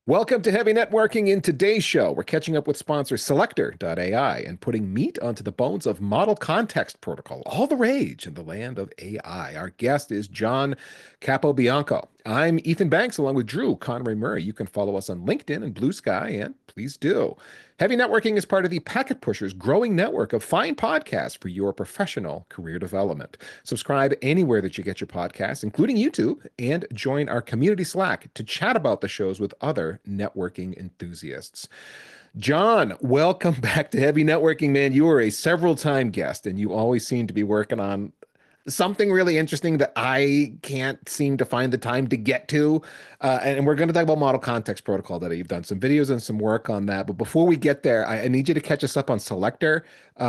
Welcome to Heavy Networking. In today's show, we're catching up with sponsor Selector.ai and putting meat onto the bones of Model Context Protocol, all the rage in the land of AI. Our guest is John Capobianco. I'm Ethan Banks along with Drew Conway Murray. You can follow us on LinkedIn and Blue Sky, and please do. Heavy Networking is part of the Packet Pushers growing network of fine podcasts for your professional career development. Subscribe anywhere that you get your podcasts, including YouTube, and join our community Slack to chat about the shows with other networking enthusiasts. John, welcome back to Heavy Networking, man. You are a several-time guest, and you always seem to be working on something really interesting that I can't seem to find the time to get to. And we're going to talk about Model Context Protocol that you've done some videos and some work on that. But before we get there, I need you to catch us up on Selector.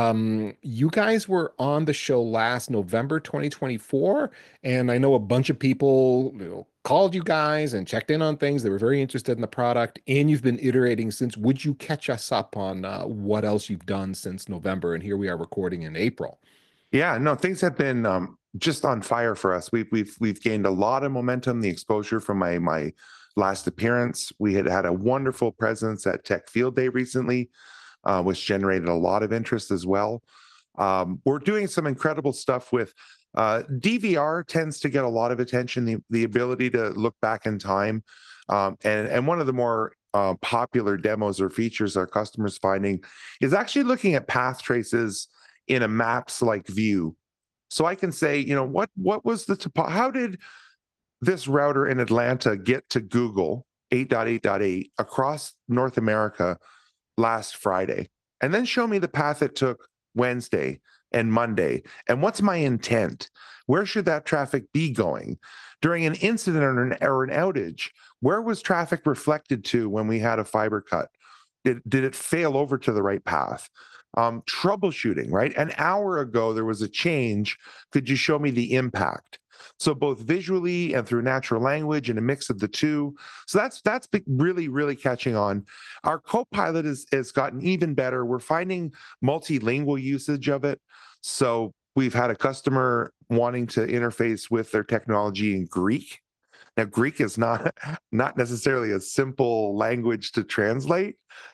You guys were on the show last November 2024, and I know a bunch of people called you guys and checked in on things. They were very interested in the product, and you've been iterating since. Would you catch us up on what else you've done since November? And here we are recording in April. Yeah, no, things have been just on fire for us. We've gained a lot of momentum, the exposure from my last appearance. We had a wonderful presence at Tech Field Day recently, which generated a lot of interest as well. We're doing some incredible stuff with DVR tends to get a lot of attention, the ability to look back in time. And one of the more popular demos or features our customers finding is actually looking at path traces in a maps-like view. So I can say, what was how did this router in Atlanta get to Google 8.8.8 across North America last Friday? And then show me the path it took Wednesday and Monday. And what's my intent? Where should that traffic be going? During an incident or an outage, where was traffic reflected to when we had a fiber cut? Did it fail over to the right path? Troubleshooting, right? An hour ago, there was a change. Could you show me the impact? So both visually and through natural language and a mix of the two. So that's really, really catching on. Our Copilot has gotten even better. We're finding multilingual usage of it. So we've had a customer wanting to interface with their technology in Greek. Now, Greek is not necessarily a simple language to translate.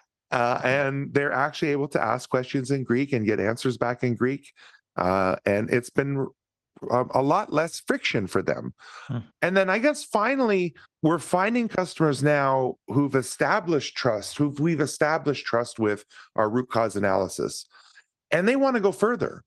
And they're actually able to ask questions in Greek and get answers back in Greek. And it's been a lot less friction for them. And then I guess finally, we're finding customers now who've established trust, we've established trust with our root cause analysis. And they want to go further.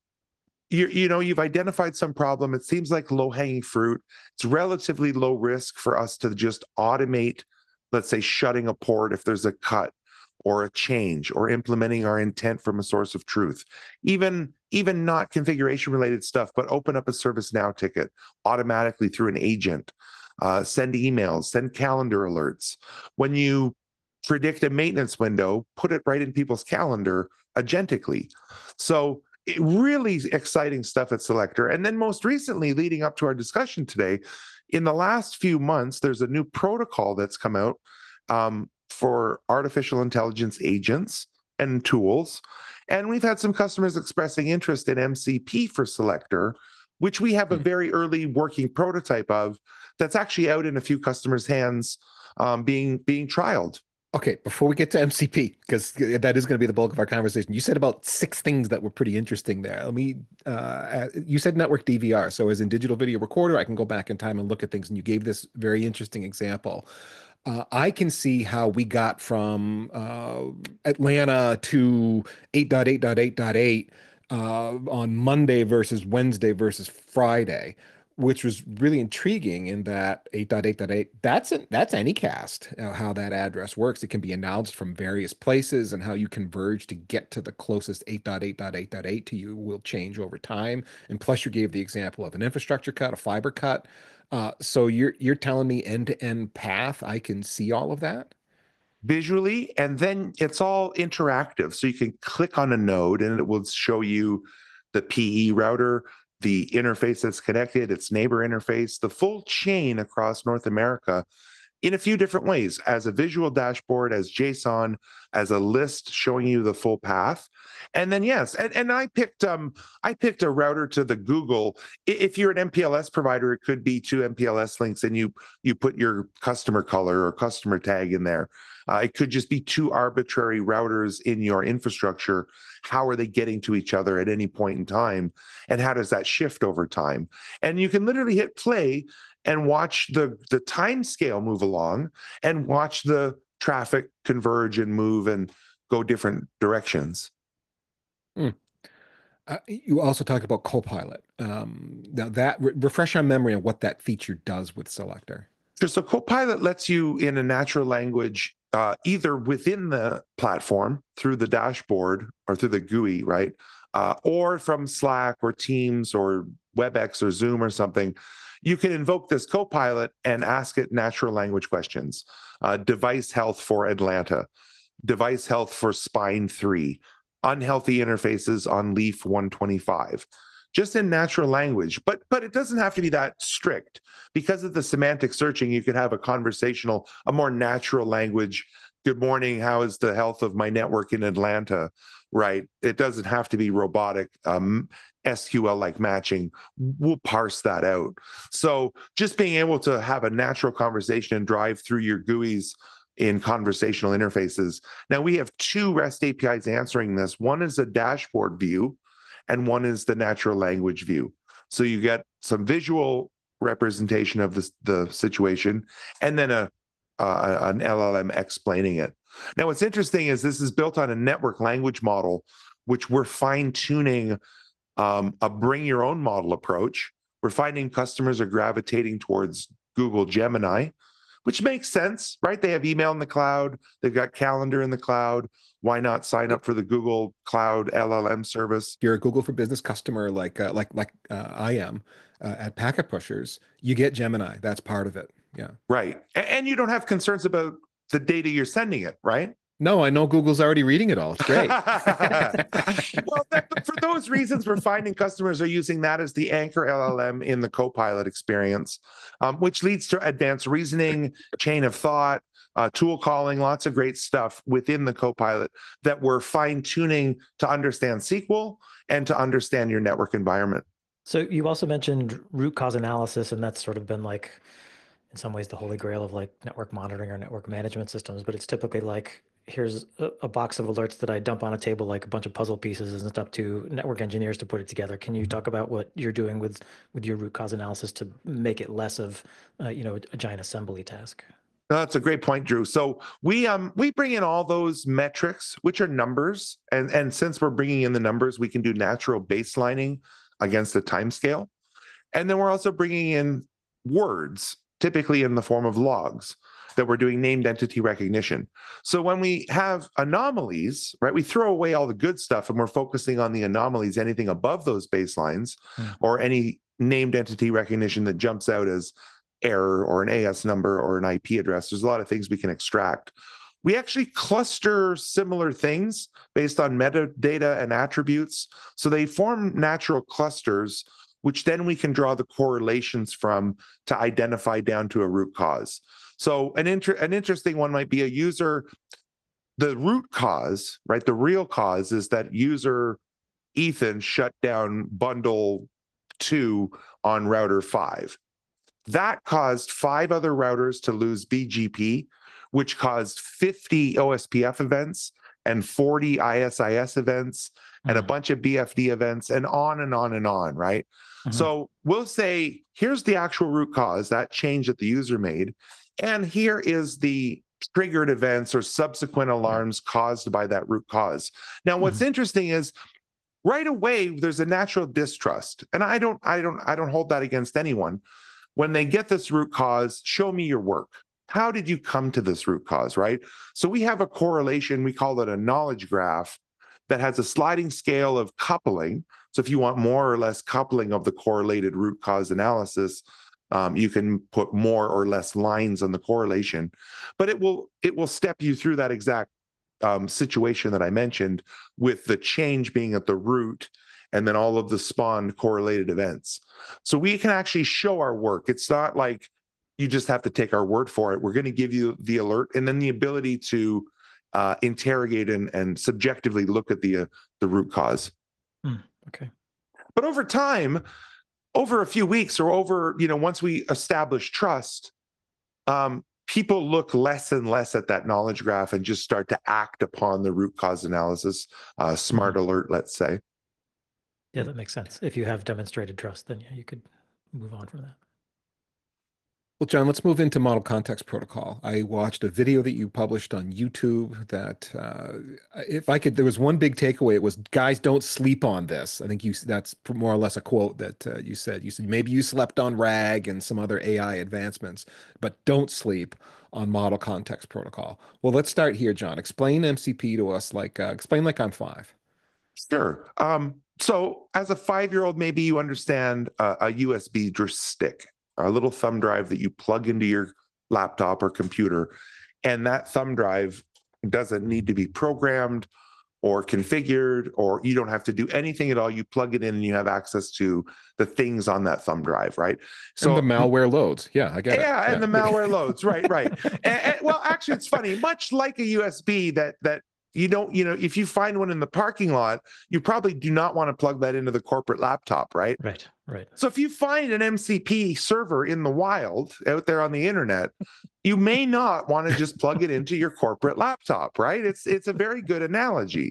You've identified some problem. It seems like low-hanging fruit. It's relatively low risk for us to just automate, let's say, shutting a port if there's a cut or a change, or implementing our intent from a source of truth, even not configuration related stuff, but open up a ServiceNow ticket automatically through an agent, send emails, send calendar alerts. When you predict a maintenance window, put it right in people's calendar agentically. So really exciting stuff at Selector. And then most recently, leading up to our discussion today, in the last few months, there's a new protocol that's come out for artificial intelligence agents and tools. And we've had some customers expressing interest in MCP for Selector, which we have a very early working prototype of that's actually out in a few customers' hands being trialed. Okay, before we get to MCP, because that is going to be the bulk of our conversation, you said about 6 things that were pretty interesting there. You said network DVR. So as in digital video recorder, I can go back in time and look at things. And you gave this very interesting example. I can see how we got from Atlanta to 8.8.8.8 on Monday versus Wednesday versus Friday, which was really intriguing in that 8.8.8, that's Anycast, how that address works. It can be announced from various places, and how you converge to get to the closest 8.8.8.8 to you will change over time. And plus you gave the example of an infrastructure cut, a fiber cut. So you're telling me end-to-end path, I can see all of that? Visually, and then it's all interactive. So you can click on a node and it will show you the PE router, the interface that's connected, its neighbor interface, the full chain across North America. in a few different ways, as a visual dashboard, as JSON, as a list showing you the full path. And then yes, and I picked a router to the Google. If you're an MPLS provider, it could be two MPLS links, and you put your customer color or customer tag in there. It could just be two arbitrary routers in your infrastructure. How are they getting to each other at any point in time? And how does that shift over time? And you can literally hit play and watch the time scale move along and watch the traffic converge and move and go different directions. You also talked about Copilot. Now that refresh our memory on what that feature does with Selector. Sure. So Copilot lets you in a natural language, either within the platform through the dashboard or through the GUI, right? Or from Slack or Teams or WebEx or Zoom or something. You can invoke this Copilot and ask it natural language questions. Device health for Atlanta, device health for Spine 3, unhealthy interfaces on Leaf 125, just in natural language. But it doesn't have to be that strict. Because of the semantic searching, you could have a more natural language. Good morning, how is the health of my network in Atlanta? Right? It doesn't have to be robotic. SQL-like matching will parse that out. So just being able to have a natural conversation and drive through your GUIs in conversational interfaces. Now we have two REST APIs answering this. One is a dashboard view, and one is the natural language view. So you get some visual representation of the situation, and then an LLM explaining it. Now what's interesting is this is built on a network language model, which we're fine-tuning a bring your own model approach. We're finding customers are gravitating towards Google Gemini, which makes sense, right? They have email in the cloud, they've got calendar in the cloud. Why not sign up for the Google Cloud LLM service? If you're a Google for Business customer like I am at Packet Pushers, you get Gemini. That's part of it. Yeah. Right. And you don't have concerns about the data you're sending it, right? No, I know Google's already reading it all. It's great. Well, for those reasons, we're finding customers are using that as the anchor LLM in the Copilot experience, which leads to advanced reasoning, chain of thought, tool calling, lots of great stuff within the Copilot that we're fine-tuning to understand SQL and to understand your network environment. So you also mentioned root cause analysis, and that's sort of been like, in some ways, the holy grail of like network monitoring or network management systems, but it's typically like, here's a box of alerts that I dump on a table like a bunch of puzzle pieces, and it's up to network engineers to put it together. Can you talk about what you're doing with your root cause analysis to make it less of a giant assembly task? That's a great point, Drew. So we bring in all those metrics, which are numbers, and since we're bringing in the numbers, we can do natural baselining against a time scale, and then we're also bringing in words, typically in the form of logs, that we're doing named entity recognition. So when we have anomalies, right, we throw away all the good stuff and we're focusing on the anomalies, anything above those baselines, or any named entity recognition that jumps out as error or an AS number or an IP address. There's a lot of things we can extract. We actually cluster similar things based on metadata and attributes. So they form natural clusters, which then we can draw the correlations from to identify down to a root cause. So an interesting one might be a user, the root cause, right? The real cause is that user Ethan shut down bundle 2 on router 5. That caused 5 other routers to lose BGP, which caused 50 OSPF events and 40 ISIS events and a bunch of BFD events and on and on and on, right? So we'll say, here's the actual root cause, that change that the user made. And here is the triggered events or subsequent alarms caused by that root cause. Now, what's interesting is right away, there's a natural distrust. And I don't hold that against anyone. When they get this root cause, show me your work. How did you come to this root cause, right? So we have a correlation, we call it a knowledge graph, that has a sliding scale of coupling. So if you want more or less coupling of the correlated root cause analysis, you can put more or less lines on the correlation, but it will step you through that exact situation that I mentioned, with the change being at the root and then all of the spawned correlated events. So we can actually show our work. It's not like You just have to take our word for it. We're going to give you the alert and then the ability to interrogate and subjectively look at the root cause. Okay. But over time, over a few weeks or over, once we establish trust, people look less and less at that knowledge graph and just start to act upon the root cause analysis, smart alert, let's say. Yeah, that makes sense. If you have demonstrated trust, then yeah, you could move on from that. Well, John, let's move into Model Context Protocol. I watched a video that you published on YouTube that, there was one big takeaway. It was, guys, don't sleep on this. I think that's more or less a quote that you said. You said maybe you slept on RAG and some other AI advancements, but don't sleep on Model Context Protocol. Well, let's start here, John. Explain MCP to us, explain like I'm 5. Sure. So as a 5-year-old, maybe you understand a USB stick, a little thumb drive that you plug into your laptop or computer. And that thumb drive doesn't need to be programmed or configured, or you don't have to do anything at all. You plug it in and you have access to the things on that thumb drive, right? So and the malware loads. Yeah, I get it. Yeah, and the malware loads, right. Well, actually, it's funny, much like a USB that you don't, if you find one in the parking lot, you probably do not want to plug that into the corporate laptop, right? Right. So if you find an MCP server in the wild out there on the internet, you may not want to just plug it into your corporate laptop, right? It's a very good analogy.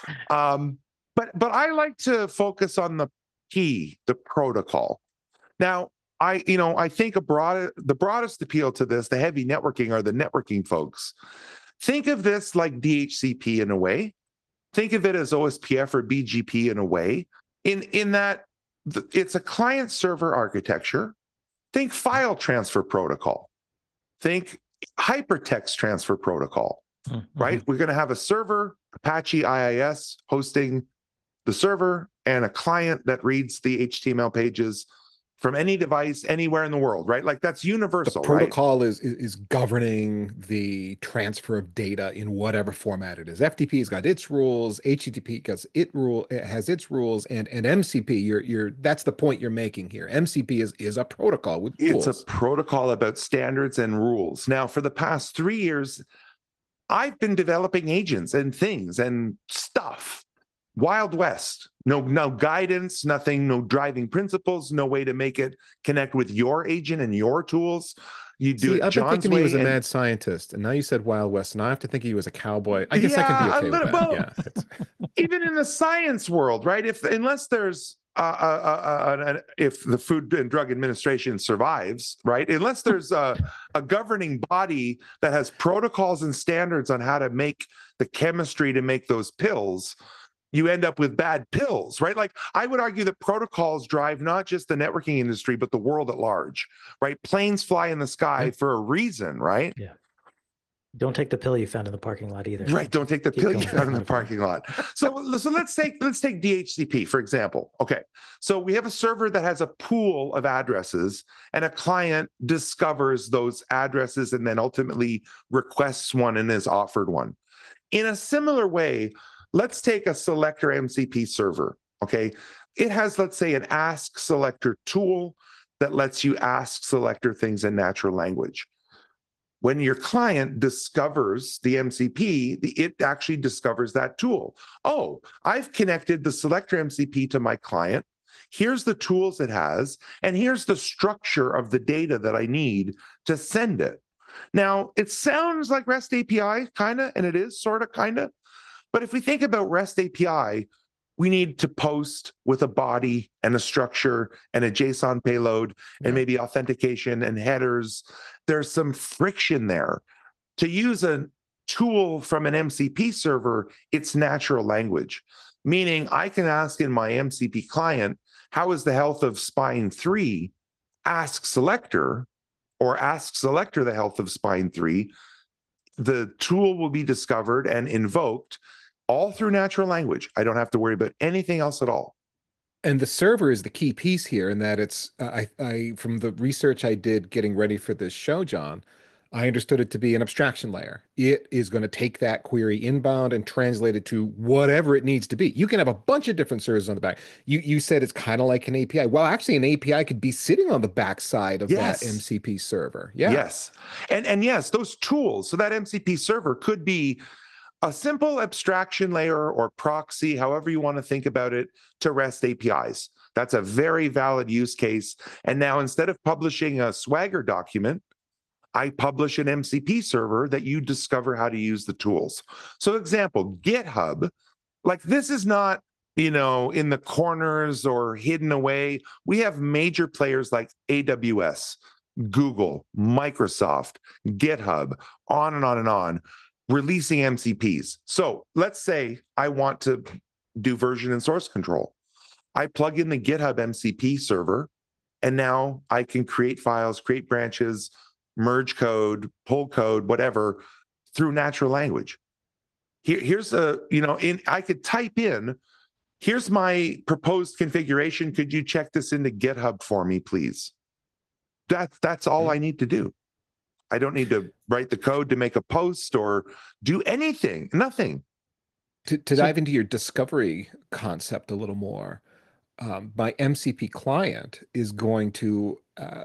But I like to focus on the key, the protocol. Now, I think the broadest appeal to this, the heavy networking, are the networking folks. Think of this like DHCP in a way. Think of it as OSPF or BGP in a way, in that it's a client-server architecture. Think file transfer protocol. Think hypertext transfer protocol, right? We're going to have a server, Apache IIS, hosting the server, and a client that reads the HTML pages from any device anywhere in the world, right? Like that's universal. The protocol is governing the transfer of data in whatever format it is. FTP's got its rules, HTTP has its rules, and MCP, that's the point you're making here. MCP is a protocol with rules. It's a protocol about standards and rules. Now, for the past 3 years, I've been developing agents and things and stuff. Wild West, no guidance, nothing, no driving principles, no way to make it connect with your agent and your tools. You do it I've been John's thinking way. He was a mad scientist, and now you said Wild West, and I have to think he was a cowboy. I guess I can be okay with that. Yeah, even in the science world, right? Unless there's if the Food and Drug Administration survives, right? Unless there's a governing body that has protocols and standards on how to make the chemistry to make those pills, you end up with bad pills, right? Like I would argue that protocols drive not just the networking industry, but the world at large, right? Planes fly in the sky for a reason, right? Yeah. Don't take the pill you found in the parking lot either. Right. Don't take the pill you found in the parking lot. So let's take DHCP, for example. Okay. So we have a server that has a pool of addresses, and a client discovers those addresses and then ultimately requests one and is offered one. In a similar way, let's take a selector MCP server, okay? It has, let's say, an ask selector tool that lets you ask selector things in natural language. When your client discovers the MCP, it actually discovers that tool. Oh, I've connected the selector MCP to my client. Here's the tools it has, and here's the structure of the data that I need to send it. Now, it sounds like REST API, kind of, and it is sort of, kind of. But if we think about REST API, we need to post with a body and a structure and a JSON payload and maybe authentication and headers. There's some friction there. To use a tool from an MCP server, it's natural language, meaning I can ask in my MCP client, how is the health of spine 3? Ask selector, or ask selector the health of spine 3. The tool will be discovered and invoked all through natural language. I don't have to worry about anything else at all. And the server is the key piece here in that it's, I from the research I did getting ready for this show, John, I understood it to be an abstraction layer. It is going to take that query inbound and translate it to whatever it needs to be. You can have a bunch of different servers on the back. You said it's kind of like an API. Well, actually, an API could be sitting on the backside of that Yes. MCP server. Yeah. Yes. And yes, those tools. So that MCP server could be a simple abstraction layer or proxy, however you want to think about it, to REST APIs. That's a very valid use case. And now instead of publishing a Swagger document, I publish an MCP server that you discover how to use the tools. So example, GitHub, like this is not, in the corners or hidden away. We have major players like AWS, Google, Microsoft, GitHub, on and on and on, releasing MCPs. So let's say I want to do version and source control. I plug in the GitHub MCP server, and now I can create files, create branches, merge code, pull code, whatever, through natural language. Here's I could type in, here's my proposed configuration. Could you check this into GitHub for me, please? That's all I need to do. I don't need to write the code to make a post or do anything, nothing. To dive into your discovery concept a little more, my MCP client is going to,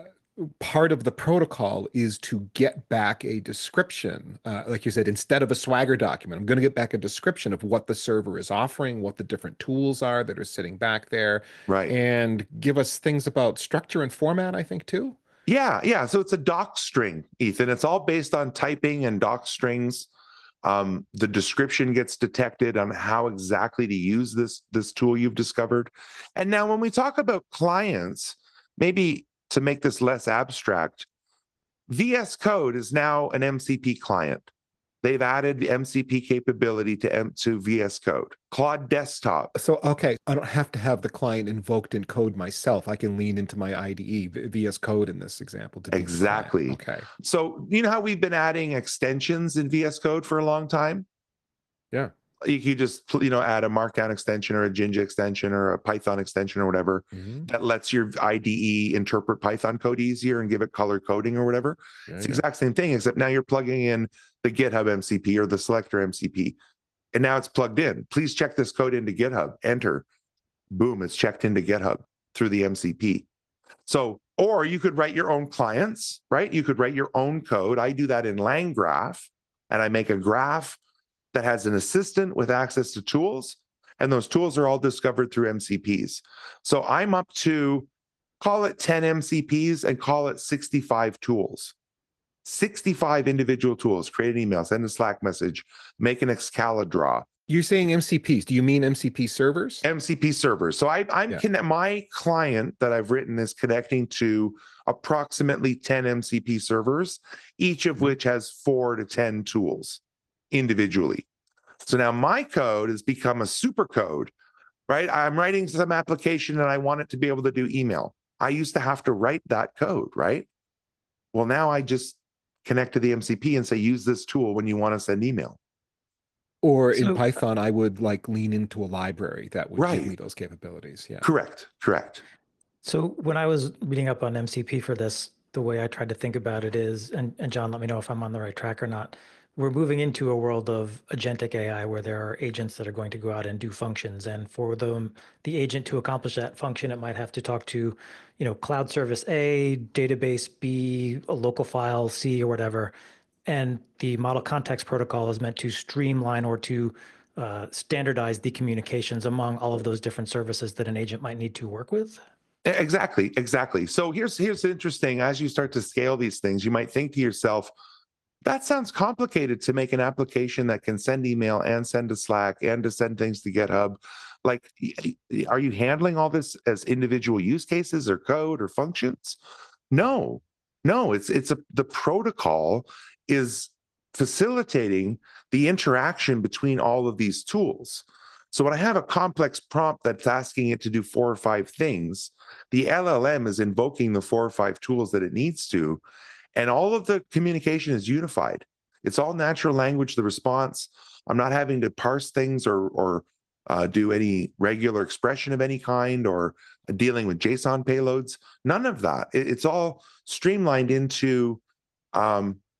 part of the protocol is to get back a description. Like you said, instead of a Swagger document, I'm going to get back a description of what the server is offering, what the different tools are that are sitting back there, Right. and give us things about structure and format, I think, too. Yeah. So it's a doc string, Ethan. It's all based on typing and doc strings. The description gets detected on how exactly to use this tool you've discovered. And now when we talk about clients, maybe to make this less abstract, VS Code is now an MCP client. They've added the MCP capability to VS Code. Claude Desktop. So, okay, I don't have to have the client invoked in code myself. I can lean into my IDE, VS Code in this example. To be the client. Exactly. Okay. So you know how we've been adding extensions in VS Code for a long time? Yeah. You can just add a Markdown extension or a Jinja extension or a Python extension or whatever that lets your IDE interpret Python code easier and give it color coding or whatever. It's the exact same thing, except now you're plugging in the GitHub MCP or the selector MCP, and now it's plugged in. Please check this code into GitHub. Enter. Boom, it's checked into GitHub through the MCP. So, or you could write your own clients, right? You could write your own code. I do that in LangGraph, and I make a graph that has an assistant with access to tools, and those tools are all discovered through MCPs. So I'm up to, call it 10 MCPs and call it 65 tools. 65 individual tools: create an email, send a Slack message, make an Excala draw. You're saying MCPs. Do you mean MCP servers? MCP servers. So my client that I've written is connecting to approximately 10 MCP servers, each of which has 4 to 10 tools individually. So now my code has become a super code, right? I'm writing some application and I want it to be able to do email. I used to have to write that code, right? Well, now I just connect to the MCP and say, use this tool when you want to send email. Or in Python, I would lean into a library that would give me those capabilities. Yeah. Correct. So when I was reading up on MCP for this, the way I tried to think about it is, and John, let me know if I'm on the right track or not. We're moving into a world of agentic AI where there are agents that are going to go out and do functions. And for the agent to accomplish that function, it might have to talk to, cloud service A, database B, a local file C, or whatever. And the model context protocol is meant to streamline or to standardize the communications among all of those different services that an agent might need to work with. Exactly. So here's interesting. As you start to scale these things, you might think to yourself, that sounds complicated to make an application that can send email and send to Slack and to send things to GitHub. Like, are you handling all this as individual use cases or code or functions? No, the protocol is facilitating the interaction between all of these tools. So when I have a complex prompt that's asking it to do 4 or 5 things, the LLM is invoking the 4 or 5 tools that it needs to, and all of the communication is unified. It's all natural language, the response. I'm not having to parse things or do any regular expression of any kind or dealing with JSON payloads. None of that. It's all streamlined into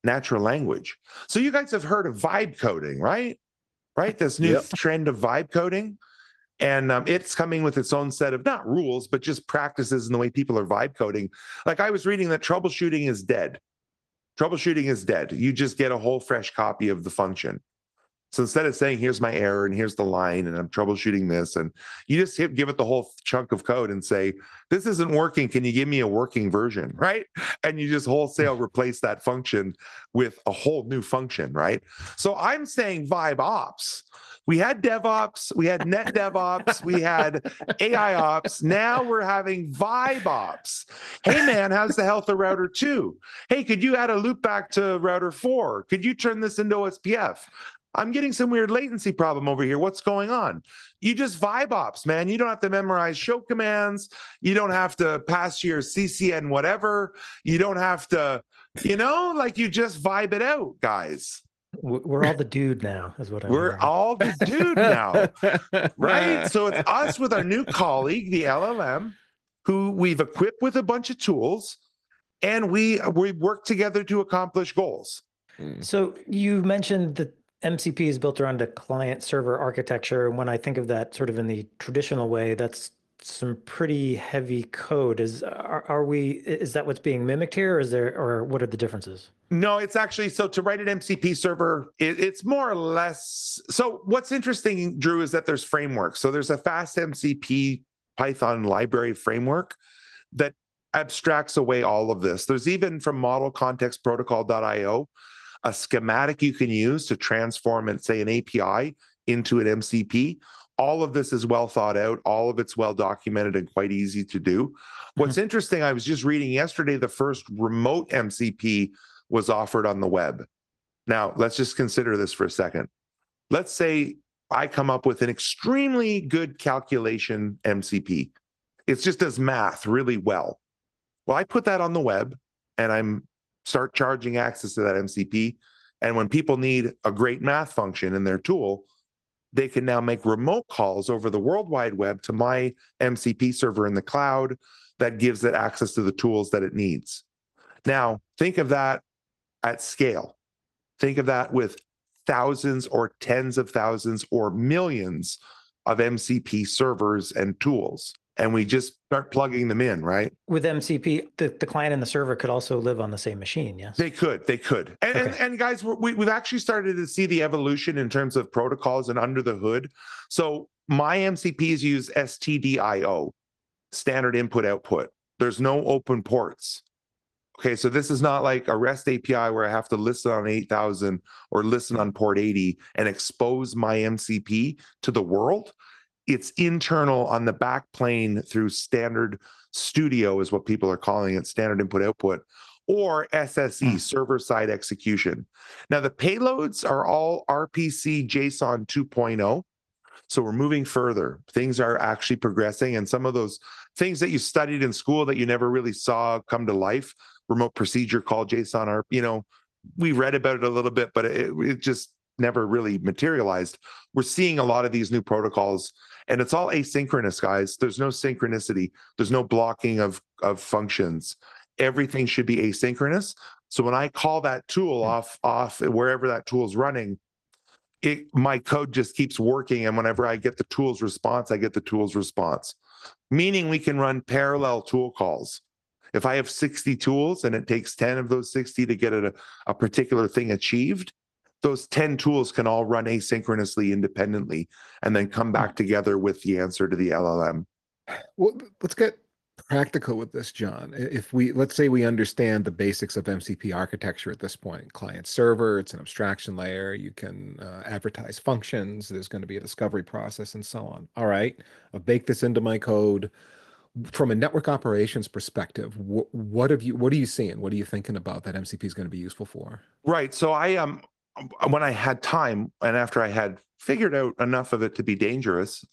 natural language. So you guys have heard of vibe coding, right? Right? This new Yep. trend of vibe coding. And it's coming with its own set of not rules, but just practices in the way people are vibe coding. Like I was reading that troubleshooting is dead. Troubleshooting is dead. You just get a whole fresh copy of the function. So instead of saying, here's my error and here's the line and I'm troubleshooting this, and you just give it the whole chunk of code and say, this isn't working. Can you give me a working version? Right. And you just wholesale replace that function with a whole new function. Right. So I'm saying vibe ops. We had DevOps, we had Net DevOps, we had AI Ops. Now we're having Vibe Ops. Hey, man, how's the health of router 2? Hey, could you add a loop back to router 4? Could you turn this into OSPF? I'm getting some weird latency problem over here. What's going on? You just Vibe Ops, man. You don't have to memorize show commands. You don't have to pass your CCN whatever. You don't have to, like you just vibe it out, guys. We're all the dude now, is what I'm We're hearing. all the dude now, right? So it's us with our new colleague, the LLM, who we've equipped with a bunch of tools, and we work together to accomplish goals. So you mentioned that MCP is built around a client-server architecture. And when I think of that sort of in the traditional way, that's some pretty heavy code. Is that what's being mimicked here, or what are the differences? No, it's actually, so to write an MCP server, it's more or less. So what's interesting, Drew, is that there's frameworks. So there's a fast MCP Python library framework that abstracts away all of this. There's even from model context protocol.io, a schematic you can use to transform and say an API into an MCP. All of this is well thought out. All of it's well documented and quite easy to do. What's interesting, I was just reading yesterday, the first remote MCP was offered on the web. Now, let's just consider this for a second. Let's say I come up with an extremely good calculation MCP. It just does math really well. Well, I put that on the web and I'm start charging access to that MCP. And when people need a great math function in their tool, they can now make remote calls over the World Wide Web to my MCP server in the cloud that gives it access to the tools that it needs. Now, think of that at scale. Think of that with thousands or tens of thousands or millions of MCP servers and tools. And we just start plugging them in, right? With MCP, the client and the server could also live on the same machine, yes? They could. And guys, we've actually started to see the evolution in terms of protocols and under the hood. So my MCPs use STDIO, standard input output. There's no open ports. Okay, so this is not like a REST API where I have to listen on 8,000 or listen on port 80 and expose my MCP to the world. It's internal on the back plane through standard studio is what people are calling it, standard input output, or SSE, server-side execution. Now, the payloads are all RPC JSON 2.0. So we're moving further. Things are actually progressing. And some of those things that you studied in school that you never really saw come to life, remote procedure call JSON, are, we read about it a little bit, but it just never really materialized. We're seeing a lot of these new protocols, and it's all asynchronous, guys. There's no synchronicity. There's no blocking of functions. Everything should be asynchronous. So when I call that tool off wherever that tool is running, my code just keeps working. And whenever I get the tool's response, I get the tool's response. Meaning we can run parallel tool calls. If I have 60 tools and it takes 10 of those 60 to get a particular thing achieved, those 10 tools can all run asynchronously independently and then come back together with the answer to the LLM. Well, let's get practical with this, John. If let's say we understand the basics of MCP architecture at this point, client server, it's an abstraction layer, you can advertise functions, there's going to be a discovery process and so on. All right, I'll bake this into my code. From a network operations perspective, what are you seeing? What are you thinking about that MCP is going to be useful for? Right. So when I had time and after I had figured out enough of it to be dangerous,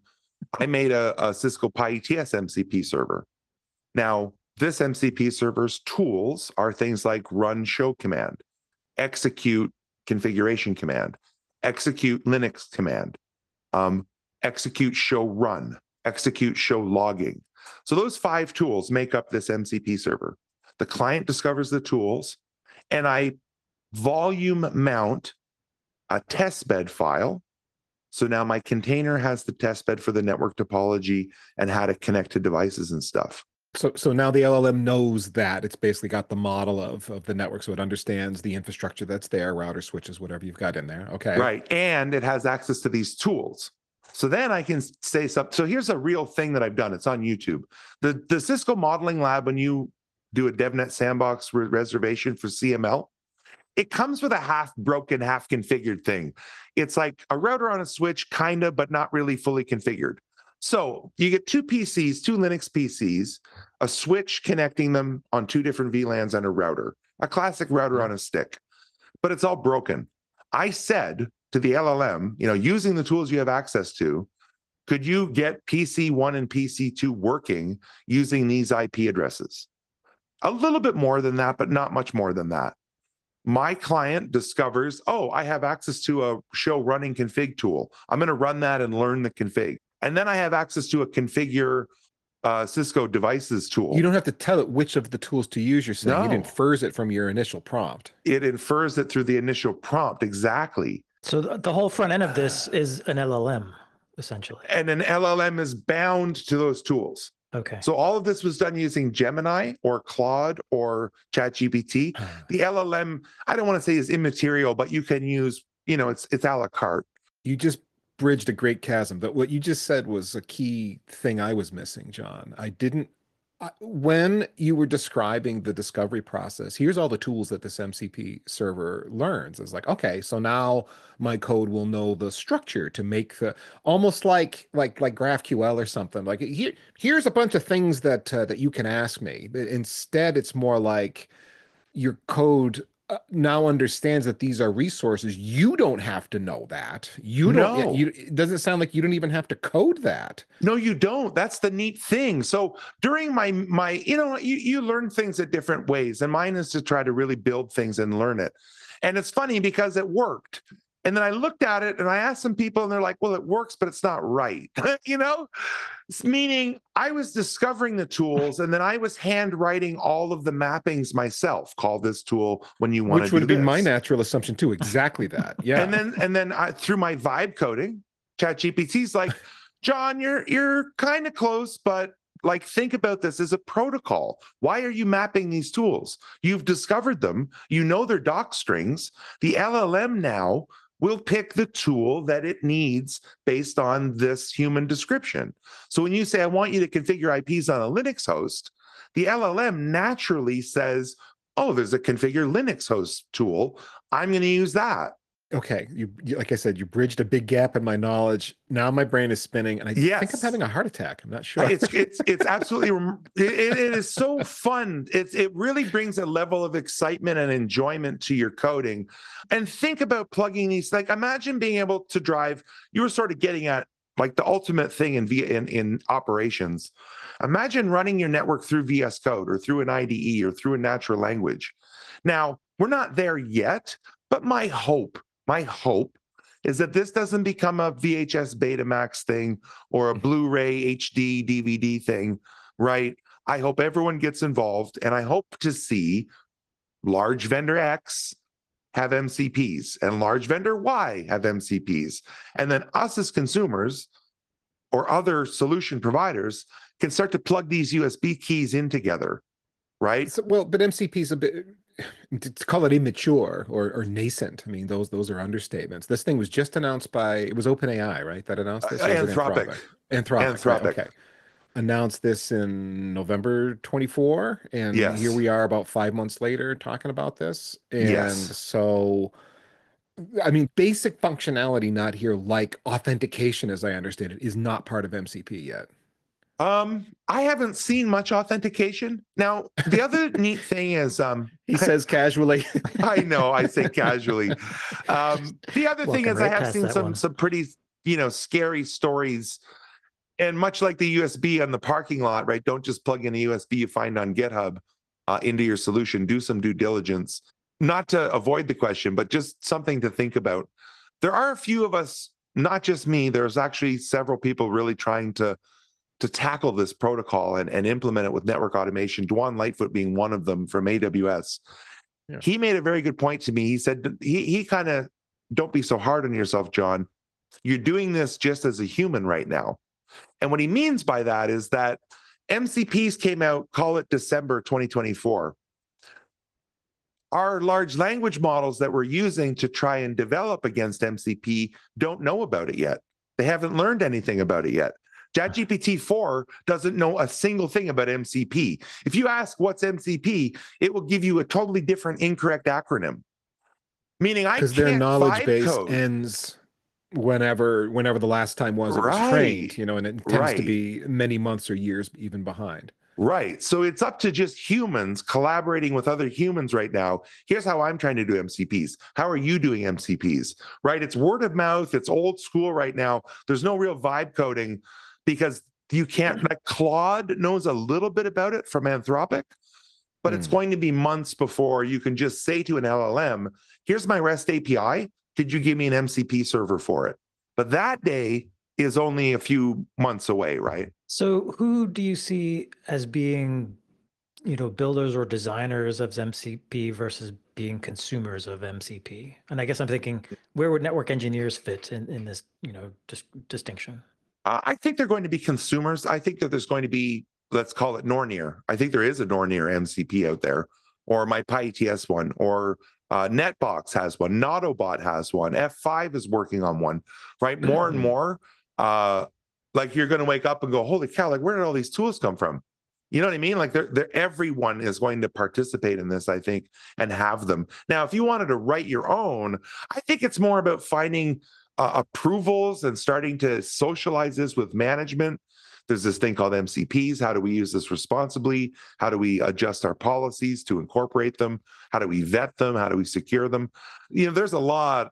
I made a Cisco PyETS MCP server. Now, this MCP server's tools are things like run show command, execute configuration command, execute Linux command, execute show run, execute show logging. So those 5 tools make up this MCP server. The client discovers the tools, and I volume mount a testbed file. So now my container has the testbed for the network topology and how to connect to devices and stuff. So now the LLM knows that it's basically got the model of the network, so it understands the infrastructure that's there, router, switches, whatever you've got in there. Okay. Right. And it has access to these tools. So then I can say something. So here's a real thing that I've done. It's on YouTube. The Cisco Modeling Lab, when you do a DevNet Sandbox reservation for CML, it comes with a half broken, half configured thing. It's like a router on a switch, kind of, but not really fully configured. So you get two PCs, two Linux PCs, a switch connecting them on two different VLANs and a router, a classic router on a stick, but it's all broken. I said to the LLM, using the tools you have access to, could you get PC1 and PC2 working using these IP addresses? A little bit more than that, but not much more than that. My client discovers, I have access to a show running config tool. I'm going to run that and learn the config. And then I have access to a configure Cisco devices tool. You don't have to tell it which of the tools to use. You're saying it infers it from your initial prompt. It infers it through the initial prompt. Exactly. So the whole front end of this is an LLM, essentially. And an LLM is bound to those tools. Okay. So all of this was done using Gemini or Claude or ChatGPT. The LLM, I don't want to say is immaterial, but you can use, it's a la carte. You just bridged a great chasm, but what you just said was a key thing I was missing, John. When you were describing the discovery process, here's all the tools that this MCP server learns. It's like, okay, so now my code will know the structure to make the, almost like GraphQL or something. Like here's a bunch of things that you can ask me. Instead, it's more like your code now understands that these are resources. You don't have to know that. It doesn't sound like you don't even have to code that. No, you don't. That's the neat thing. So during my you learn things at different ways, and mine is to try to really build things and learn it. And it's funny because it worked. And then I looked at it and I asked some people and they're like, well, it works, but it's not right. Meaning I was discovering the tools and then I was handwriting all of the mappings myself. Call this tool when you want to do this. Which would have been my natural assumption too. Exactly that. Yeah. and then through my vibe coding, ChatGPT's like, John, you're kind of close, but think about this as a protocol. Why are you mapping these tools? You've discovered them. You know their doc strings. The LLM now will pick the tool that it needs based on this human description. So when you say, I want you to configure IPs on a Linux host, the LLM naturally says, there's a configure Linux host tool. I'm going to use that. Okay, you like I said, you bridged a big gap in my knowledge. Now my brain is spinning, and I think I'm having a heart attack. I'm not sure. It's absolutely it is so fun. It really brings a level of excitement and enjoyment to your coding. And think about plugging these. Like imagine being able to drive. You were sort of getting at like the ultimate thing in operations. Imagine running your network through VS Code or through an IDE or through a natural language. Now we're not there yet, but my hope is that this doesn't become a VHS Betamax thing or a Blu-ray HD DVD thing, right? I hope everyone gets involved, and I hope to see large vendor X have MCPs and large vendor Y have MCPs. And then us as consumers or other solution providers can start to plug these USB keys in together, right? But MCP is a bit, to call it immature or nascent. I mean, those are understatements. This thing was just announced by, it was OpenAI, right? That announced this? Anthropic. Anthropic. Right, okay. Announced this in November 24. And here we are about 5 months later talking about this. And so, I mean, basic functionality not here, like authentication, as I understand it, is not part of MCP yet. I haven't seen much authentication. Now, the other neat thing is, he says casually. I know, I say casually. The other thing is I have seen some pretty, scary stories. And much like the USB on the parking lot, right? Don't just plug in a USB you find on GitHub into your solution. Do some due diligence. Not to avoid the question, but just something to think about. There are a few of us, not just me, there's actually several people really trying to tackle this protocol and implement it with network automation, Dwan Lightfoot being one of them from AWS. Yeah. He made a very good point to me. He said, he kind of, don't be so hard on yourself, John. You're doing this just as a human right now. And what he means by that is that MCPs came out, call it December 2024. Our large language models that we're using to try and develop against MCP don't know about it yet. They haven't learned anything about it yet. ChatGPT 4 doesn't know a single thing about MCP. If you ask what's MCP, it will give you a totally different, incorrect acronym. Meaning I Because their can't knowledge vibe base code. ends whenever the last time was it was trained, Right. and it tends to Right. be many months or years even behind. Right. So it's up to just humans collaborating with other humans right now. Here's how I'm trying to do MCPs. How are you doing MCPs? Right. It's word of mouth. It's old school right now. There's no real vibe coding because you can't, like Claude knows a little bit about it from Anthropic, but it's going to be months before you can just say to an LLM, here's my REST API. Could you give me an MCP server for it? But that day is only a few months away, right? So who do you see as being, builders or designers of MCP versus being consumers of MCP? And I guess I'm thinking, where would network engineers fit in this, distinction? I think they're going to be consumers. I think that there's going to be, let's call it Nornir. I think there is a Nornir MCP out there, or my PyETS one, or Netbox has one, Nautobot has one, F5 is working on one, right? More and more, like you're going to wake up and go, holy cow, like where did all these tools come from? You know what I mean? Like everyone is going to participate in this, I think, and have them. Now, if you wanted to write your own, I think it's more about finding approvals and starting to socialize this with management. There's this thing called MCPs. How do we use this responsibly? How do we adjust our policies to incorporate them? How do we vet them? How do we secure them? There's a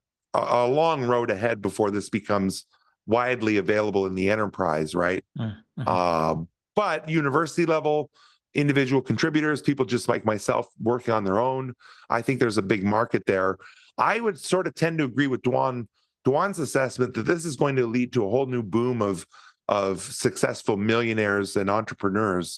long road ahead before this becomes widely available in the enterprise, right? Mm-hmm. But university level, individual contributors, people just like myself working on their own, I think there's a big market there. I would sort of tend to agree with Dwan's assessment that this is going to lead to a whole new boom of successful millionaires and entrepreneurs.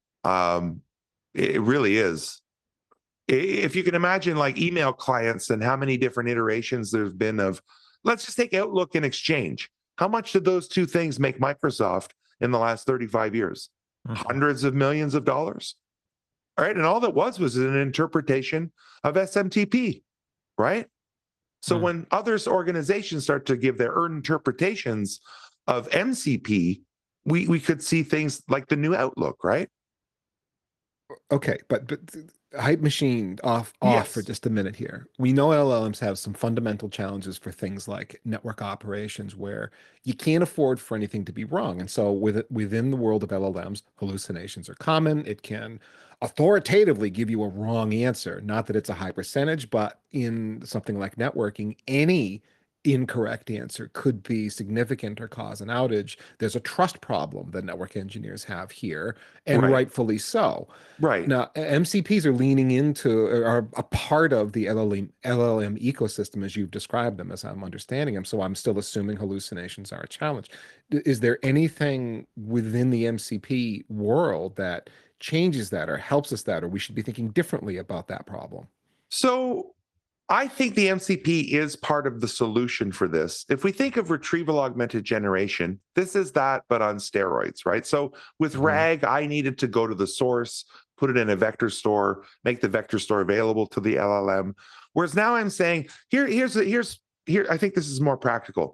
It really is. If you can imagine like email clients and how many different iterations there's been of, let's just take Outlook and Exchange. How much did those two things make Microsoft in the last 35 years? Hundreds of millions of dollars. All right. And all that was an interpretation of SMTP, right? So when others organizations start to give their own interpretations of MCP, we could see things like the new Outlook, right? Okay, but Hype Machine off Yes. for just a minute here. We know LLMs have some fundamental challenges for things like network operations where you can't afford for anything to be wrong. And so within the world of LLMs, hallucinations are common. It can authoritatively give you a wrong answer. Not that it's a high percentage, but in something like networking, any incorrect answer could be significant or cause an outage. There's a trust problem that network engineers have here, and Right. rightfully so. Right. Now, MCPs are leaning into, are a part of the LLM ecosystem as you've described them, as I'm understanding them. So I'm still assuming hallucinations are a challenge. Is there anything within the MCP world that changes that or helps us that, or we should be thinking differently about that problem? So I think the MCP is part of the solution for this. If we think of retrieval augmented generation, this is that, but on steroids, right? So with RAG, I needed to go to the source, put it in a vector store, make the vector store available to the LLM. Whereas now I'm saying, here, I think this is more practical.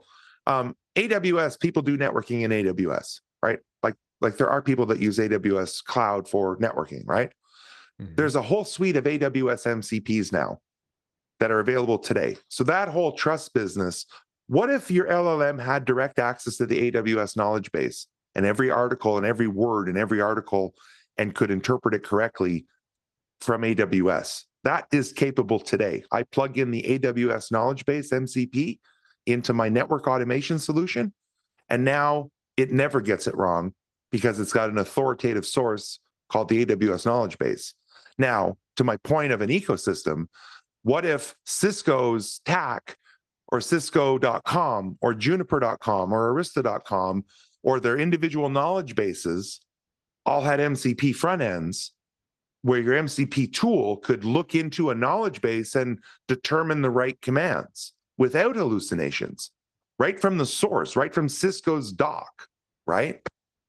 AWS, people do networking in AWS, right? Like there are people that use AWS cloud for networking, right? There's a whole suite of AWS MCPs now that are available today. So that whole trust business, what if your LLM had direct access to the AWS knowledge base and every article and every word in every article and could interpret it correctly from AWS? That is capable today. I plug in the AWS knowledge base MCP into my network automation solution, and now it never gets it wrong because it's got an authoritative source called the AWS knowledge base. Now, to my point of an ecosystem, what if Cisco's TAC or Cisco.com or Juniper.com or Arista.com or their individual knowledge bases all had MCP front ends, where your MCP tool could look into a knowledge base and determine the right commands without hallucinations, right from the source, right from Cisco's doc, right?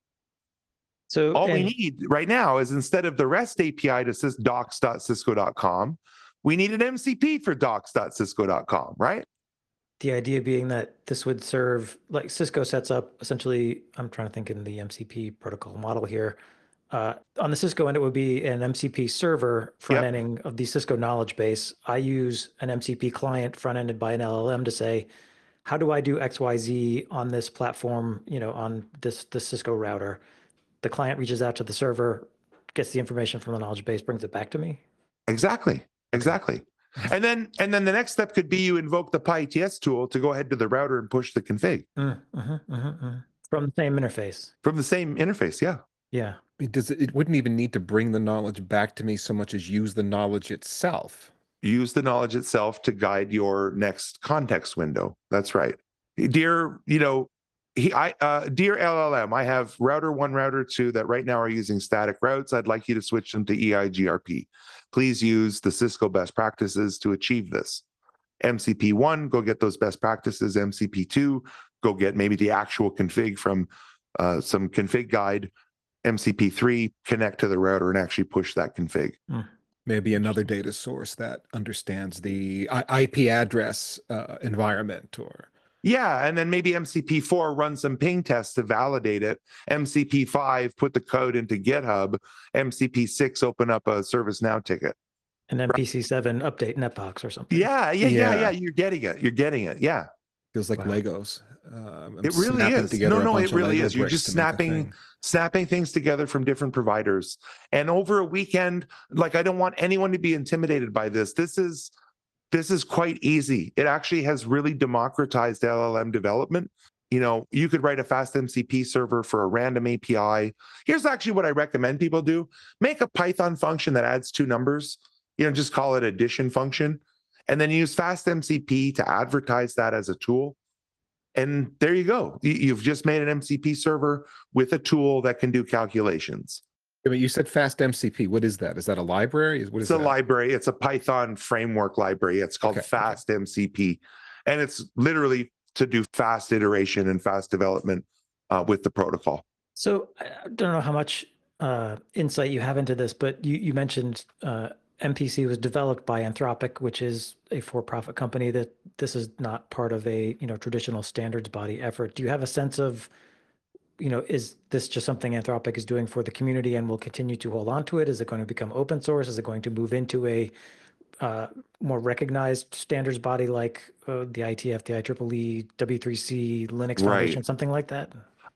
So All we need right now is, instead of the REST API to docs.cisco.com, we need an MCP for docs.cisco.com, right? the idea being that this would serve, like Cisco sets up essentially, I'm trying to think in the MCP protocol model here. On the Cisco end, it would be an MCP server front-ending of the Cisco knowledge base. I use an MCP client front-ended by an LLM to say, how do I do XYZ on this platform, on this Cisco router? The client reaches out to the server, gets the information from the knowledge base, brings it back to me. Exactly. And then the next step could be you invoke the PyETS tool to go ahead to the router and push the config From the same interface. from the same interface. Yeah. Yeah. It wouldn't even need to bring the knowledge back to me so much as use the knowledge itself. Use the knowledge itself to guide your next context window. That's right. Dear, dear LLM, I have router 1, router 2 that right now are using static routes. I'd like you to switch them to EIGRP. Please use the Cisco best practices to achieve this. MCP1, go get those best practices. MCP2, go get maybe the actual config from some config guide. MCP3, connect to the router and actually push that config. Maybe another data source that understands the IP address environment, or yeah, and then maybe MCP4 run some ping tests to validate it. MCP5 put the code into GitHub. MCP6 open up a ServiceNow ticket. And then PC7 update netbox or something. Yeah. You're getting it. Yeah. feels like Wow. Legos. It really is. It really is. You're just snapping things together from different providers. And over a weekend, like, I don't want anyone to be intimidated by this. This is quite easy. It actually has really democratized LLM development. You could write a fast MCP server for a random API. Here's actually what I recommend people do. Make a Python function that adds 2 numbers, just call it addition function, and then use fast MCP to advertise that as a tool. And there you go. You've just made an MCP server with a tool that can do calculations. Yeah, but you said fast MCP. What is that? Is that a library? What is It's a that? library. It's a Python framework library. It's called Fast MCP. And it's literally to do fast iteration and fast development with the protocol. So I don't know how much insight you have into this, but you mentioned MPC was developed by Anthropic, which is a for-profit company. That this is not part of a traditional standards body effort. Do you have a sense of, is this just something Anthropic is doing for the community and will continue to hold on to it? Is it going to become open source? Is it going to move into a more recognized standards body like the IETF, the IEEE, W3C, Linux Foundation, something like that?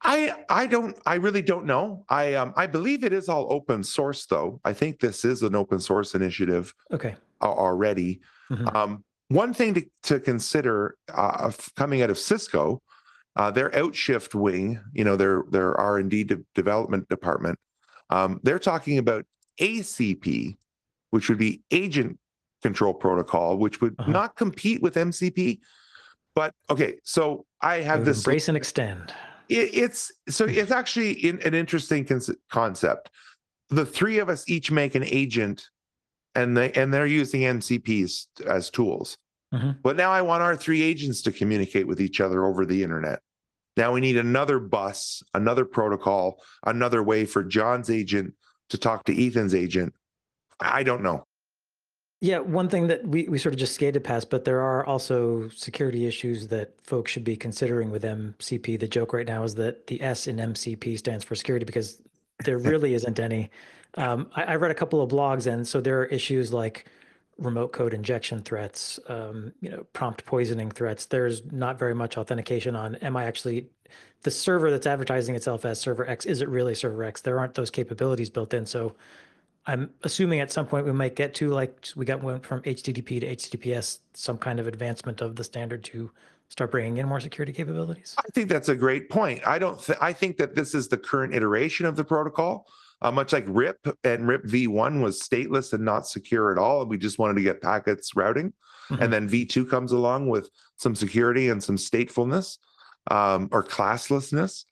I really don't know. I believe it is all open source, though. I think this is an open source initiative. Okay. Already. Mm-hmm. One thing to consider coming out of Cisco, their OutShift wing, their R&D development department, they're talking about ACP, which would be Agent Control Protocol, which would not compete with MCP. But okay, so I have this embrace and extend. It's actually an interesting concept. The 3 of us each make an agent, and they're using MCPs as tools. But now I want our 3 agents to communicate with each other over the internet. Now we need another bus, another protocol, another way for John's agent to talk to Ethan's agent. I don't know. Yeah, one thing that we sort of just skated past, but there are also security issues that folks should be considering with MCP. The joke right now is that the S in MCP stands for security, because there really isn't any. I read a couple of blogs, and so there are issues like remote code injection threats, prompt poisoning threats. There's not very much authentication on, am I actually, the server that's advertising itself as server X, is it really server X? There aren't those capabilities built in. So I'm assuming at some point we might get to, like, went from HTTP to HTTPS, some kind of advancement of the standard to start bringing in more security capabilities. I think that's a great point. I think that this is the current iteration of the protocol. Much like RIP, and RIP v1 was stateless and not secure at all. We just wanted to get packets routing. And then v2 comes along with some security and some statefulness or classlessness.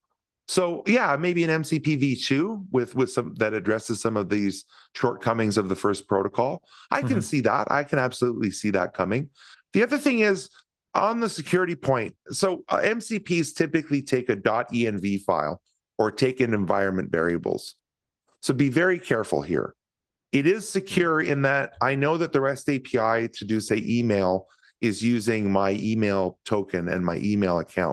So yeah, maybe an MCP v2 with some that addresses some of these shortcomings of the first protocol. I can Mhm. see that. I can absolutely see that coming. The other thing is on the security point. So MCPs typically take a .env file or take in environment variables. So be very careful here. It is secure in that I know that the REST API to do, say, email is using my email token and my email account.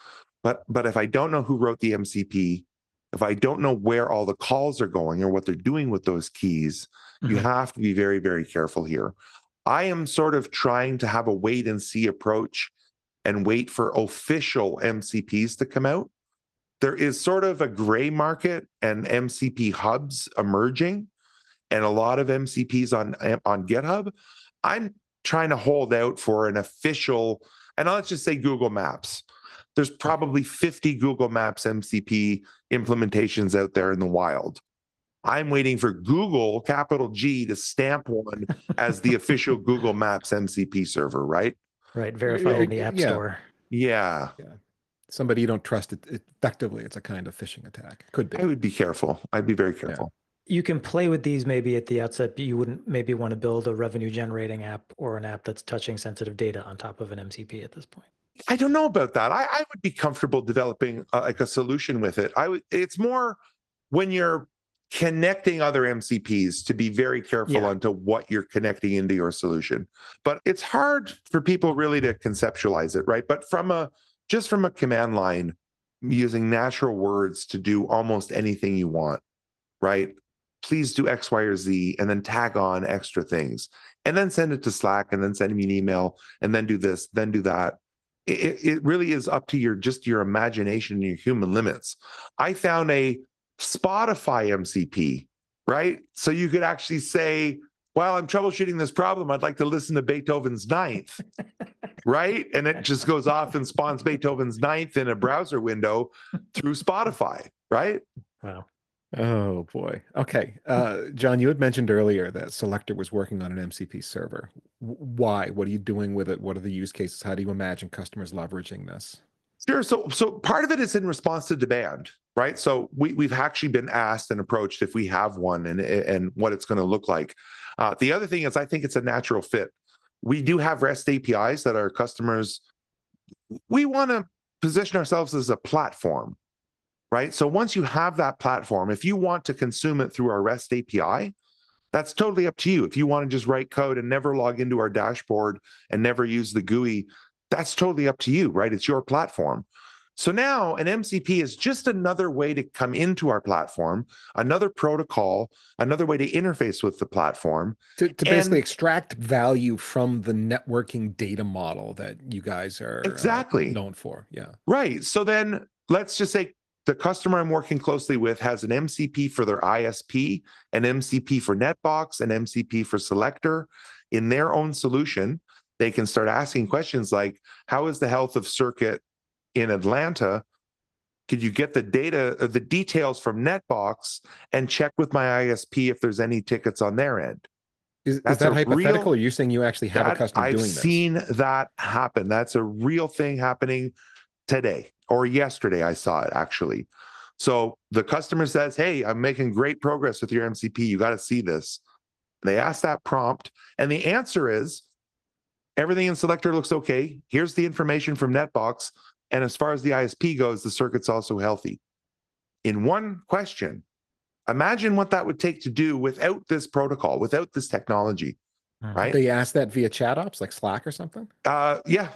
But if I don't know who wrote the MCP, if I don't know where all the calls are going or what they're doing with those keys, you Mhm. have to be very, very careful here. I am sort of trying to have a wait and see approach and wait for official MCPs to come out. There is sort of a gray market and MCP hubs emerging and a lot of MCPs on GitHub. I'm trying to hold out for an official, and let's just say Google Maps. There's probably 50 Google Maps MCP implementations out there in the wild. I'm waiting for Google, capital G, to stamp one as the official Google Maps MCP server, right? Right. Verified in the App Yeah, Store. Yeah, yeah. Somebody you don't trust, it effectively, it's a kind of phishing attack. Could be. I would be careful. I'd be very Yeah. careful. You can play with these maybe at the outset, but you wouldn't maybe want to build a revenue generating app or an app that's touching sensitive data on top of an MCP at this point. I don't know about that. I would be comfortable developing like a solution with it. It's more when you're connecting other MCPs to be very careful Yeah. onto what you're connecting into your solution. But it's hard for people really to conceptualize it, right? But just from a command line, using natural words to do almost anything you want, right? Please do X, Y, or Z, and then tag on extra things, and then send it to Slack, and then send me an email, and then do this, then do that. It really is up to your imagination and your human limits. I found a Spotify MCP, right? So you could actually say, while I'm troubleshooting this problem, I'd like to listen to Beethoven's Ninth, right? And it just goes off and spawns Beethoven's Ninth in a browser window through Spotify, right? Wow. Oh boy. Okay. John, you had mentioned earlier that Selector was working on an MCP server. Why? What are you doing with it? What are the use cases? How do you imagine customers leveraging this? Sure. So part of it is in response to demand, right? So we've actually been asked and approached if we have one and what it's going to look like. The other thing is I think it's a natural fit. We do have REST APIs that our customers, we want to position ourselves as a platform, right? So once you have that platform, if you want to consume it through our REST API, that's totally up to you. If you want to just write code and never log into our dashboard and never use the GUI, that's totally up to you, right? It's your platform. So now an MCP is just another way to come into our platform, another protocol, another way to interface with the platform. To basically extract value from the networking data model that you guys are exactly known for. Yeah. Right. So then let's just say the customer I'm working closely with has an MCP for their ISP, an MCP for Netbox, an MCP for Selector in their own solution. They can start asking questions like, how is the health of circuit in Atlanta? Could you get the data, the details from Netbox and check with my ISP if there's any tickets on their end? Is that hypothetical, or are you saying you actually have a customer doing this? I've seen that happen. That's a real thing happening today or yesterday. I saw it actually. So the customer says, hey, I'm making great progress with your MCP. You got to see this. They ask that prompt, and the answer is everything in Selector looks okay. Here's the information from Netbox. And as far as the ISP goes, the circuit's also healthy. In one question, imagine what that would take to do without this protocol, without this technology, right? They ask that via chat ops like Slack or something? Yeah.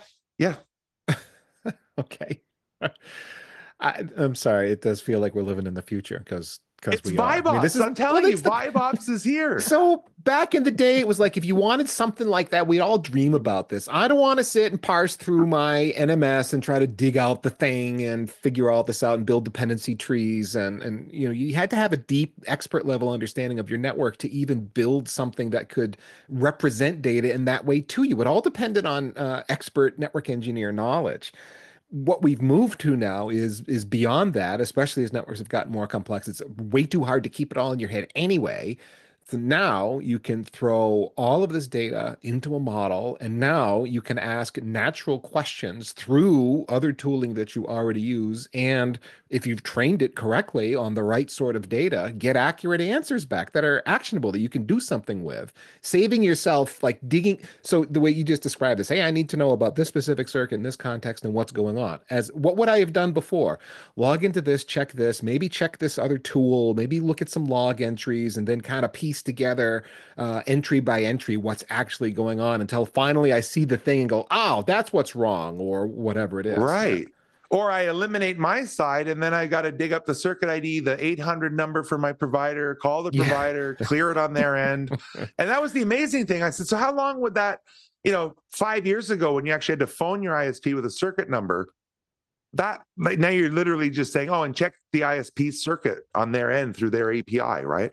Okay. I'm sorry. It does feel like we're living in the future because It's we are. VibeOps. I mean, I'm telling you, VibeOps is here. So back in the day, it was like if you wanted something like that, we'd all dream about this. I don't want to sit and parse through my NMS and try to dig out the thing and figure all this out and build dependency trees. And you had to have a deep expert level understanding of your network to even build something that could represent data in that way to you. It all depended on expert network engineer knowledge. What we've moved to now is beyond that, especially as networks have gotten more complex. It's way too hard to keep it all in your head anyway. So now you can throw all of this data into a model, and now you can ask natural questions through other tooling that you already use. And if you've trained it correctly on the right sort of data, get accurate answers back that are actionable that you can do something with, saving yourself like digging. So the way you just described this, hey, I need to know about this specific circuit in this context and what's going on. As what would I have done before? Log into this, check this, maybe check this other tool, maybe look at some log entries, and then kind of piece together entry by entry what's actually going on until finally I see the thing and go, oh, that's what's wrong, or whatever it is. Right. Or I eliminate my side and then I got to dig up the circuit ID, the 800 number for my provider, call the provider, clear it on their end. And that was the amazing thing. I said, so how long would that, 5 years ago when you actually had to phone your ISP with a circuit number, that now you're literally just saying, oh, and check the ISP circuit on their end through their API, right?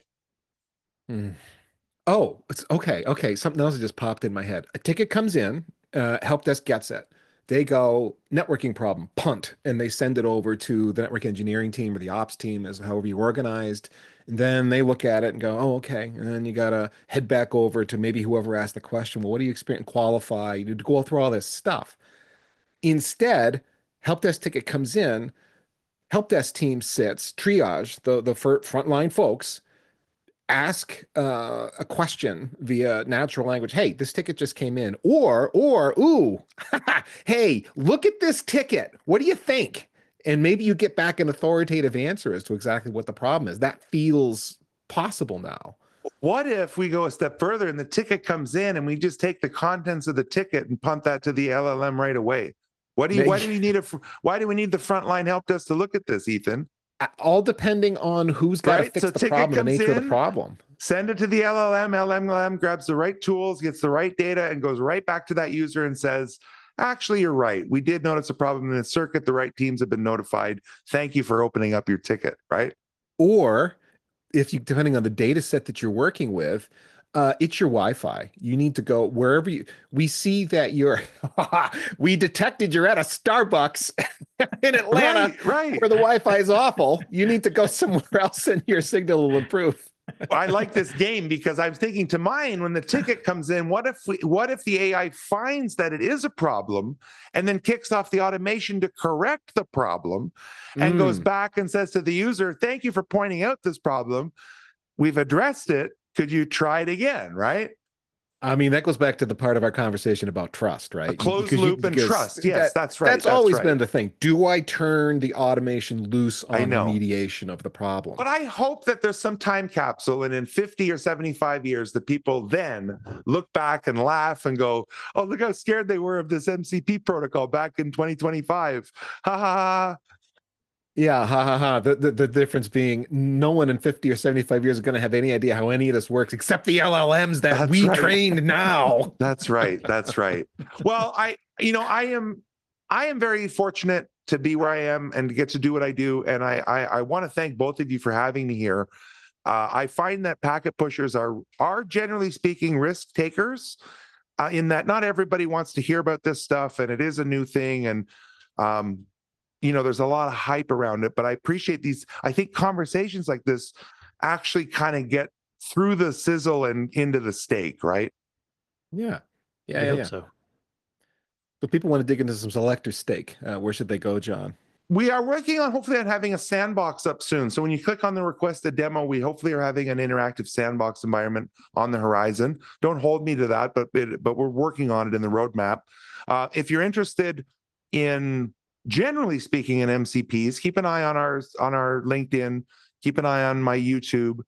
Oh, it's okay. Okay. Something else just popped in my head. A ticket comes in, help desk gets it. They go, networking problem, punt, and they send it over to the network engineering team or the ops team, as however you organized. And then they look at it and go, oh, okay. And then you got to head back over to maybe whoever asked the question. Well, what do you experience? Qualify. You need to go through all this stuff. Instead, help desk ticket comes in, help desk team sits, triage the frontline folks, ask a question via natural language. Hey, this ticket just came in. Or, ooh, hey, look at this ticket. What do you think? And maybe you get back an authoritative answer as to exactly what the problem is. That feels possible now. What if we go a step further and the ticket comes in and we just take the contents of the ticket and punt that to the LLM right away? Why do we need the frontline help desk to look at this, Ethan? All depending on who's got to fix the problem, the nature of the problem. Send it to the LLM. LLM grabs the right tools, gets the right data, and goes right back to that user and says, actually, you're right. We did notice a problem in the circuit. The right teams have been notified. Thank you for opening up your ticket, right? Or if you, depending on the data set that you're working with, it's your Wi-Fi. You need to go wherever we see that we detected you're at a Starbucks in Atlanta, right, where the Wi-Fi is awful. You need to go somewhere else and your signal will improve. I like this game because I'm thinking to mine when the ticket comes in, what if the AI finds that it is a problem and then kicks off the automation to correct the problem and goes back and says to the user, thank you for pointing out this problem. We've addressed it. Could you try it again, right? I mean, that goes back to the part of our conversation about trust, right? A closed loop and trust. Yes, that's right. That's always been the thing. Do I turn the automation loose on the mediation of the problem? But I hope that there's some time capsule and in 50 or 75 years, the people then look back and laugh and go, oh, look how scared they were of this MCP protocol back in 2025. Ha ha ha. Yeah, ha ha ha. The difference being no one in 50 or 75 years is going to have any idea how any of this works except the LLMs that we trained now. That's right. That's right. Well, I am very fortunate to be where I am and to get to do what I do. And I want to thank both of you for having me here. I find that packet pushers are generally speaking risk takers in that not everybody wants to hear about this stuff and it is a new thing. And, there's a lot of hype around it, but I appreciate these. I think conversations like this actually kind of get through the sizzle and into the steak, right? Yeah. I hope so. But people want to dig into some selector steak. Where should they go, John? We are working on hopefully having a sandbox up soon. So when you click on the request a demo, we hopefully are having an interactive sandbox environment on the horizon. Don't hold me to that, but we're working on it in the roadmap. If you're interested in, generally speaking, in MCPs, keep an eye on our LinkedIn, keep an eye on my YouTube.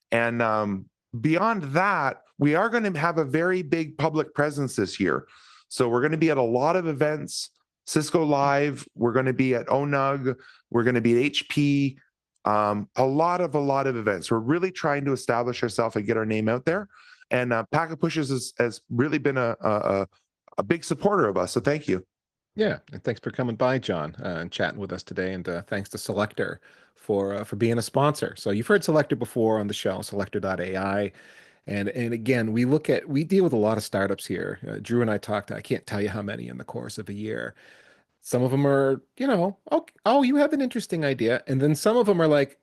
And beyond that, we are going to have a very big public presence this year. So we're going to be at a lot of events, Cisco Live, we're going to be at ONUG, we're going to be at HP, a lot of events. We're really trying to establish ourselves and get our name out there. And Packet Pushers has really been a big supporter of us. So thank you. Yeah, and thanks for coming by, John, and chatting with us today. And thanks to Selector for being a sponsor. So you've heard Selector before on the show, Selector.ai. And again, we deal with a lot of startups here. Drew and I talked to, I can't tell you how many in the course of a year. Some of them are, oh, you have an interesting idea. And then some of them are like,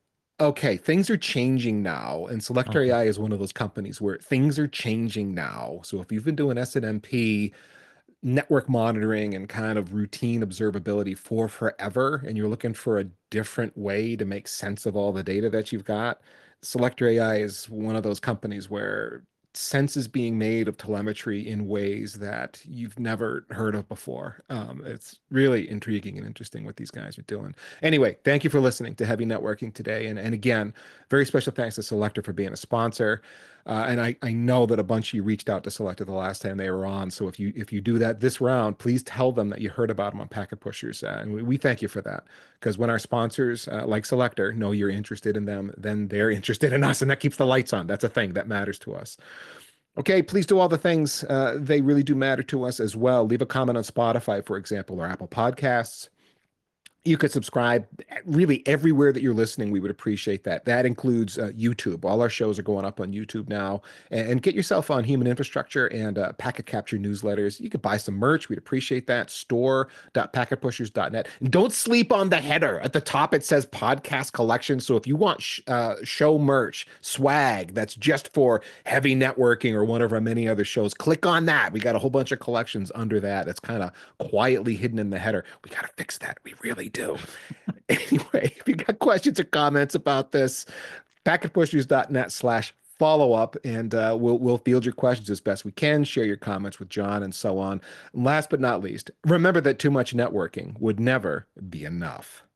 okay, things are changing now, and Selector Okay. AI is one of those companies where things are changing now. So if you've been doing SNMP network monitoring and kind of routine observability for forever, and you're looking for a different way to make sense of all the data that you've got, Selector AI is one of those companies where sense is being made of telemetry in ways that you've never heard of before. It's really intriguing and interesting what these guys are doing. Anyway, thank you for listening to Heavy Networking today. And again, very special thanks to Selector for being a sponsor. And I know that a bunch of you reached out to Selector the last time they were on. So if you do that this round, please tell them that you heard about them on Packet Pushers. And we thank you for that, because when our sponsors like Selector know you're interested in them, then they're interested in us, and that keeps the lights on. That's a thing that matters to us. Okay, please do all the things. They really do matter to us as well. Leave a comment on Spotify, for example, or Apple Podcasts. You could subscribe really everywhere that you're listening. We would appreciate that. That includes YouTube. All our shows are going up on YouTube now. And get yourself on Human Infrastructure and Packet Capture newsletters. You could buy some merch. We'd appreciate that. Store.packetpushers.net. And don't sleep on the header. At the top, it says podcast collection. So if you want show merch, swag that's just for Heavy Networking or one of our many other shows, click on that. We got a whole bunch of collections under that. That's kind of quietly hidden in the header. We got to fix that. We really do. Anyway, if you got questions or comments about this, packetpushers.net/follow-up, and we'll field your questions as best we can, share your comments with John, and so on. And last but not least, remember that too much networking would never be enough.